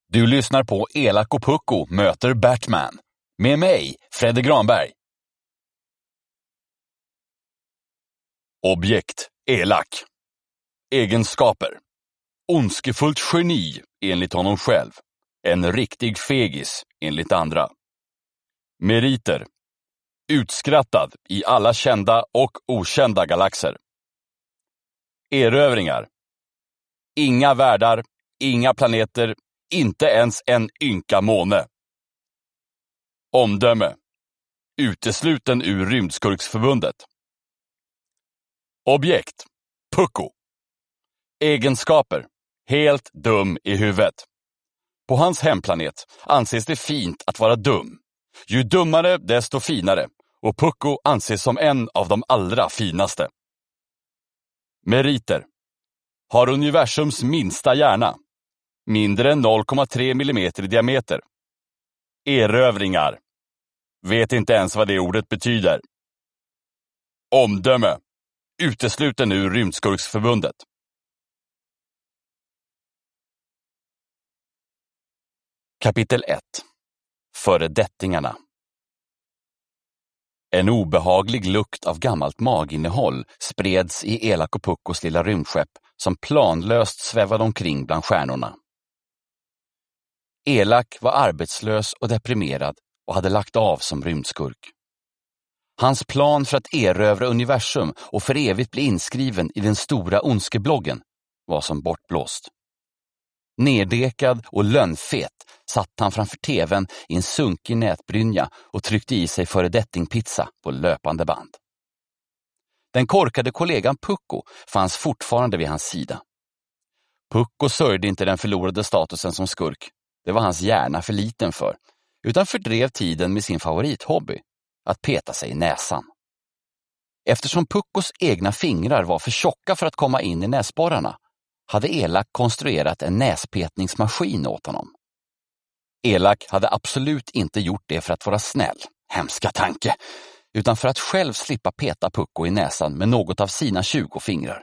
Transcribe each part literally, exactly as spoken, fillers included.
Du lyssnar på Elak och Pucko möter Batman. Med mig, Fredde Granberg. Objekt, elak. Egenskaper. Ondskefullt geni, enligt honom själv. En riktig fegis, enligt andra. Meriter. Utskrattad i alla kända och okända galaxer. Erövringar. Inga världar, inga planeter, inte ens en ynka måne. Omdöme. Utesluten ur Rymdskurksförbundet. Objekt. Pucko. Egenskaper. Helt dum i huvudet. På hans hemplanet anses det fint att vara dum. Ju dummare desto finare, och Pucko anses som en av de allra finaste. Meriter. Har universums minsta hjärna. Mindre än noll komma tre millimeter i diameter. Erövringar. Vet inte ens vad det ordet betyder. Omdöme. Utesluten ur Rymdskurksförbundet. Kapitel ett. Föredettingarna. En obehaglig lukt av gammalt maginnehåll spreds i Elak och Puckos lilla rymdskepp som planlöst svävade omkring bland stjärnorna. Elak var arbetslös och deprimerad och hade lagt av som rymdskurk. Hans plan för att erövra universum och för evigt bli inskriven i den stora ondskebloggen var som bortblåst. Neddekad och lönnfet satt han framför tvn i en sunkig nätbrynja och tryckte i sig föredettingpizza på löpande band. Den korkade kollegan Pucko fanns fortfarande vid hans sida. Pucko sörjde inte den förlorade statusen som skurk. Det var hans hjärna för liten för, utan fördrev tiden med sin favorithobby, att peta sig i näsan. Eftersom Puckos egna fingrar var för tjocka för att komma in i näsborrarna, hade Elak konstruerat en näspetningsmaskin åt honom. Elak hade absolut inte gjort det för att vara snäll, hemska tanke, utan för att själv slippa peta Pucko i näsan med något av sina tjugo fingrar.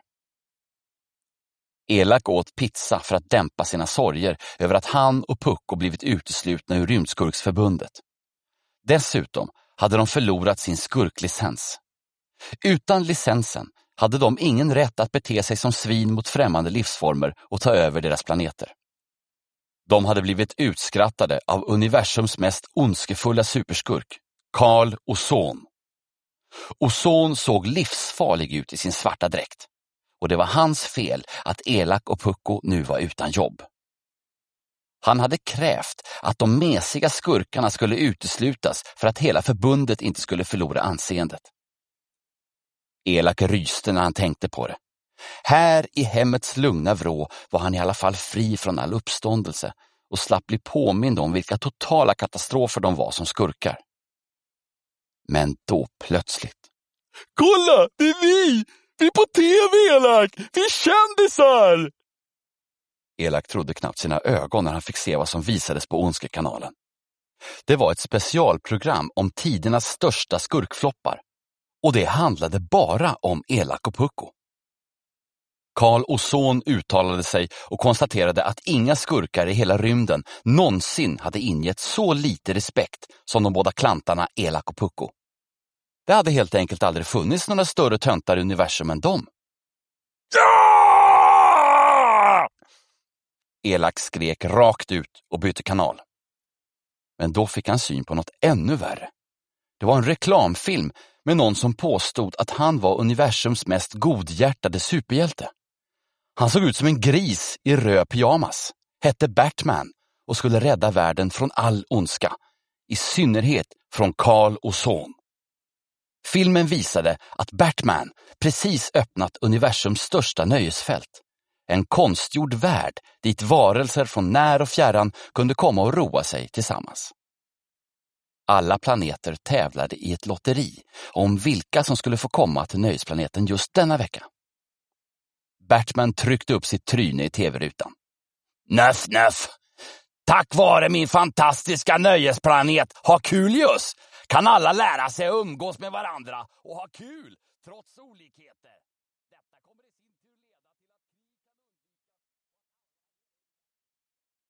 Elak åt pizza för att dämpa sina sorger över att han och Pucko blivit uteslutna ur Rymdskurksförbundet. Dessutom hade de förlorat sin skurklicens. Utan licensen hade de ingen rätt att bete sig som svin mot främmande livsformer och ta över deras planeter. De hade blivit utskrattade av universums mest ondskefulla superskurk, Karl Ozon. Ozon såg livsfarlig ut i sin svarta dräkt, och det var hans fel att Elak och Pucko nu var utan jobb. Han hade krävt att de mesiga skurkarna skulle uteslutas för att hela förbundet inte skulle förlora anseendet. Elak ryste när han tänkte på det. Här i hemmets lugna vrå var han i alla fall fri från all uppståndelse och slapp bli påmind om vilka totala katastrofer de var som skurkar. Men då plötsligt. Kolla, det är vi! Vi är på tv, Elak! Vi är kändisar! Elak trodde knappt sina ögon när han fick se vad som visades på Ondskekanalen. Det var ett specialprogram om tidernas största skurkfloppar. Och det handlade bara om Elak och Pucko. Karl Ozon uttalade sig och konstaterade att inga skurkar i hela rymden någonsin hade ingett så lite respekt som de båda klantarna Elak och Pucko. Det hade helt enkelt aldrig funnits några större töntar i universum än dem. Ja! Elak skrek rakt ut och bytte kanal. Men då fick han syn på något ännu värre. Det var en reklamfilm med någon som påstod att han var universums mest godhjärtade superhjälte. Han såg ut som en gris i röd pyjamas, hette Batman och skulle rädda världen från all ondska, i synnerhet från Karl Ozon. Filmen visade att Batman precis öppnat universums största nöjesfält. En konstgjord värld dit varelser från när och fjärran kunde komma och roa sig tillsammans. Alla planeter tävlade i ett lotteri om vilka som skulle få komma till nöjesplaneten just denna vecka. Batman tryckte upp sitt tryne i tv-rutan. Nöff, nöff! Tack vare min fantastiska nöjesplanet Hakulius kan alla lära sig att umgås med varandra och ha kul trots olikheter.